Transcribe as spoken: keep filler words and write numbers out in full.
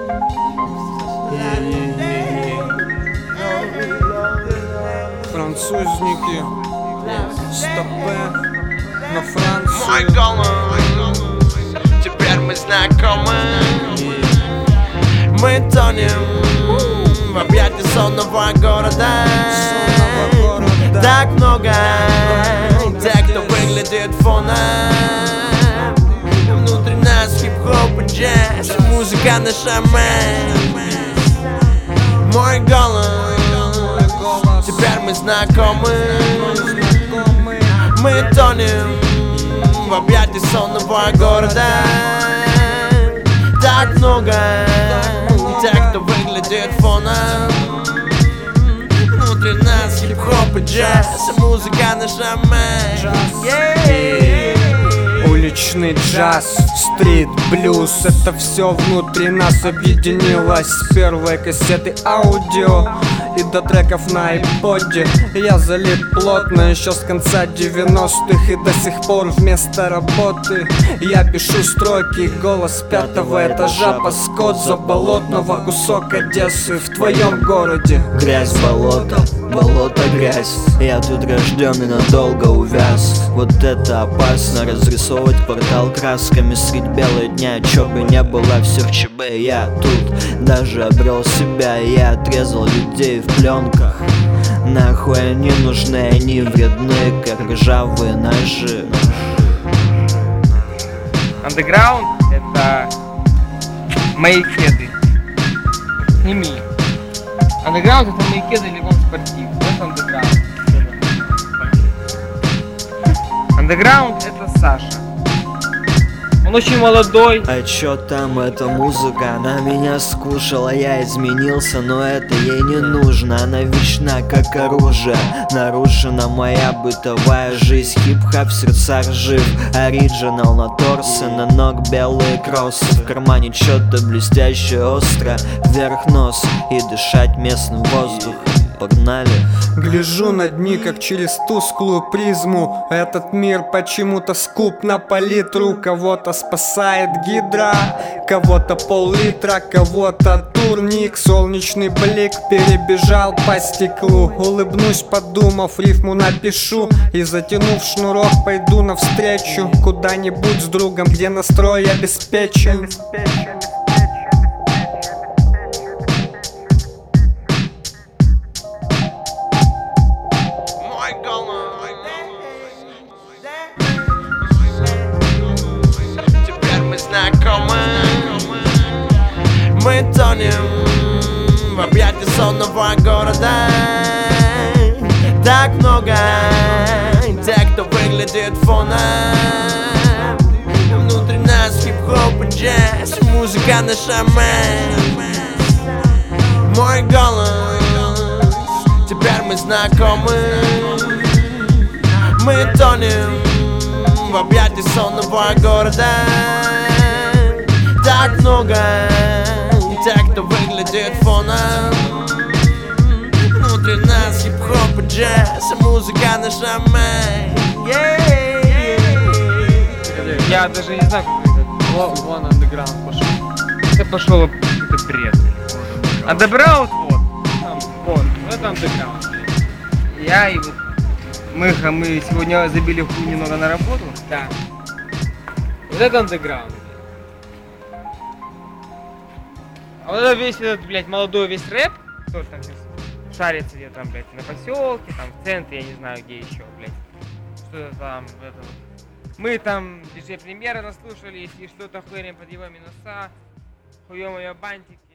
Французники, стопе на Францию. Мой голос, теперь мы знакомы. Мы тонем в объятии сонного города. Так много тех, кто выглядит фоном. Внутри нас хип-хоп и джаз, музыка наша мать. Мой голос, теперь мы знакомы. Мы тонем в объятии сонного города. Так много тех, кто выглядит фоном. Внутри нас хип-хоп и джаз, музыка наша мать. Уличный джаз, стрит, блюз, это все внутри нас объединилось. С первой кассеты аудио и до треков на айподе я залип плотно еще с конца девяностых. И до сих пор вместо работы я пишу строки. Голос пятого этажа, паскот заболотного, кусок Одессы в твоем городе. Грязь, болото, болото, грязь. Я тут рожден и надолго увяз. Вот это опасно, разрисовывать квартал красками средь бела дня. Чё бы не было, все в ЧБ. Я тут даже обрел себя. Я отрезал людей в пленках. Нахуй они нужны, они вредны, как ржавые ножи. Андеграунд — это мои кеды. Сними. Андеграунд — это мои кеды или он спортив. Это андеграунд. Андеграунд — это Саша. Он очень молодой. А чё там эта музыка? Она меня скушала, я изменился, но это ей не нужно. Она вечна, как оружие. Нарушена моя бытовая жизнь. Хип-хап в сердцах жив. Оригинал на торсе, на ног белые кроссы. В кармане чё-то блестящее, остро. Вверх нос и дышать местным воздухом. Погнали. Гляжу на дни, как через тусклую призму. Этот мир почему-то скуп на палитру. Кого-то спасает гидра, кого-то пол-литра, кого-то турник. Солнечный блик перебежал по стеклу. Улыбнусь, подумав, рифму напишу. И затянув шнурок, пойду навстречу куда-нибудь с другом, где настрой обеспечен. Мы тонем в объятии сонного города. Так много тех, кто выглядит фоном. Внутри нас хип-хоп и джаз, музыка наша мать. Мой голос, теперь мы знакомы. Мы тонем в объятии сонного города. Так много тех, кто выглядит фоном. Внутри нас хип-хоп и джаз, музыка наша мать. Я даже не знаю, как это. Вон андеграунд пошел. Это пошел какой-то бред. Андеграунд вот. Там, вот. Это андеграунд. Я и вот мы, мы сегодня забили хуй немного на работу. Да. Вот это андеграунд. А вот это весь этот, блядь, молодой весь рэп, кто там сейчас шарится где-то там, блядь, на поселке, там в центре, я не знаю где еще, блядь. Что-то там, это вот. Мы там диджей Премьера наслушались и что-то хуярим под его минуса, хуем ее бантики.